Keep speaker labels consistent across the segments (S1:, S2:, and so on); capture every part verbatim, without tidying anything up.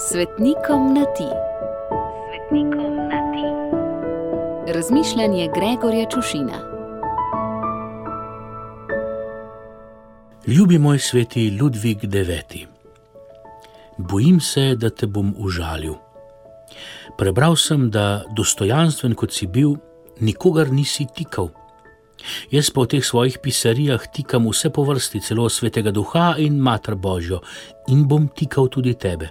S1: Svetnikom na ti. Svetnikom na ti. Razmišljanje Gregorja Čušina.
S2: Ljubi moj sveti Ludvik deveti. Bojim se, da te bom užalil. Prebral sem, da dostojanstven kot si bil, nikogar nisi tikal. Jaz pa v teh svojih pisarijah tikam vse po vrsti, celo Svetega Duha in Mater Božjo, in bom tikal tudi tebe.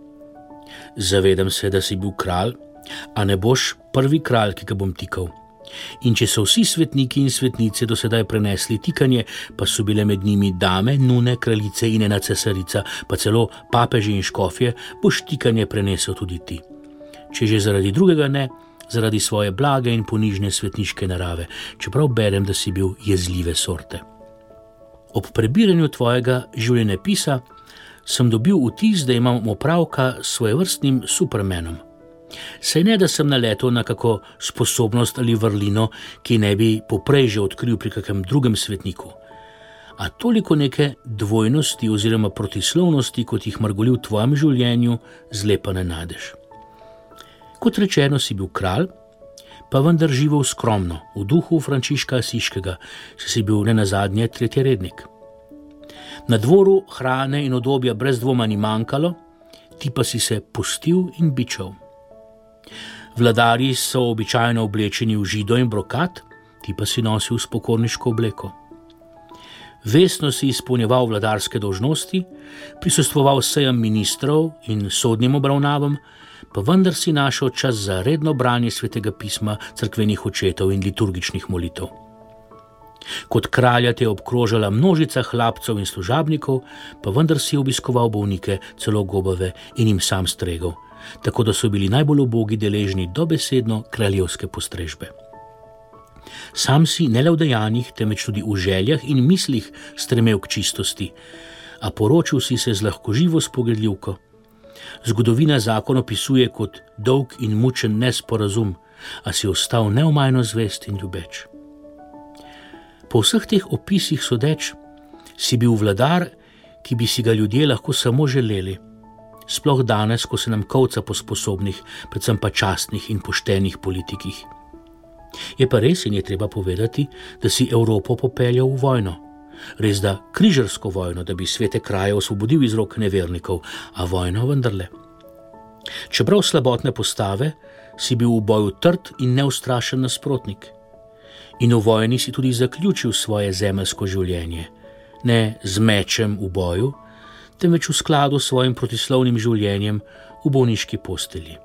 S2: Zavedam se, da si bil kralj, a ne boš prvi kralj, ki ga bom tikal. In če so vsi svetniki in svetnice do sedaj prenesli tikanje, pa so bile med njimi dame, nune, kraljice in ena cesarica, pa celo papeži in škofje, boš tikanje prenesel tudi ti. Če že zaradi drugega ne, zaradi svoje blage in ponižne svetniške narave, čeprav berem, da si bil jezljive sorte. Ob prebiranju tvojega življenjepisa sem dobil vtis, da imam opravka s svojevrstnim supermenom. Saj ne, da sem naletel na kako sposobnost ali vrlino, ki ne bi poprej že odkril pri kakem drugem svetniku. A toliko neke dvojnosti oziroma protislovnosti, kot jih mrgoli v tvojem življenju, zlepa ne najdeš. Kot rečeno, si bil kralj, pa vendar živel skromno, v duhu Frančiška Asiškega, saj si bil nenazadnje tretjerednik. Na dvoru hrane in udobja brez dvoma ni manjkalo, ti pa si se pustil in bičal. Vladarji so običajno oblečeni v žido in brokat, ti pa si nosil spokorniško obleko. Vestno si izpolnjeval vladarske dolžnosti, prisostvoval sejam ministrov in sodnim obravnavam, pa vendar si našel čas za redno branje Svetega pisma, cerkvenih očetov in liturgičnih molitev. Kot kralja te je obkrožala množica hlapcev in služabnikov, pa vendar si obiskoval bolnike, celo gobave, in jim sam stregel, tako da so bili najbolj ubogi deležni dobesedno kraljevske postrežbe. Sam si ne le v dejanjih, temveč tudi v željah in mislih stremel k čistosti, a poročil si se z lahkoživo spogledljivko. Zgodovina zakon opisuje kot dolg in mučen nesporazum, a si ostal neomajno zvest in ljubeč. Po vseh teh opisih sodeč, si bil vladar, ki bi si ga ljudje lahko samo želeli, sploh danes, ko se nam kolca po sposobnih, predvsem pa častnih in poštenih politikih. Je pa res in je treba povedati, da si Evropo popeljal v vojno. Res da križarsko vojno, da bi svete kraje osvobodil iz rok nevernikov, a vojno vendarle. Čeprav slabotne postave, si bil v boju trd in neustrašen nasprotnik. In v vojni si tudi zaključil svoje zemeljsko življenje. Ne z mečem v boju, temveč v skladu s svojim protislovnim življenjem v bolniški postelji.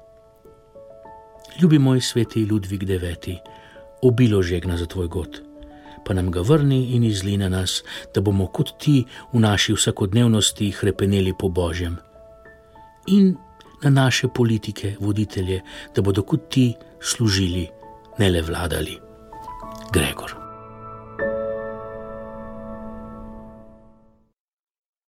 S2: Ljubi moj sveti Ludvik deveti, obilo žegna za tvoj god, pa nam ga vrni in izli na nas, da bomo kot ti v naši vsakodnevnosti hrepeneli po Božjem. In na naše politike, voditelje, da bodo kot ti služili, ne le vladali. Gregor.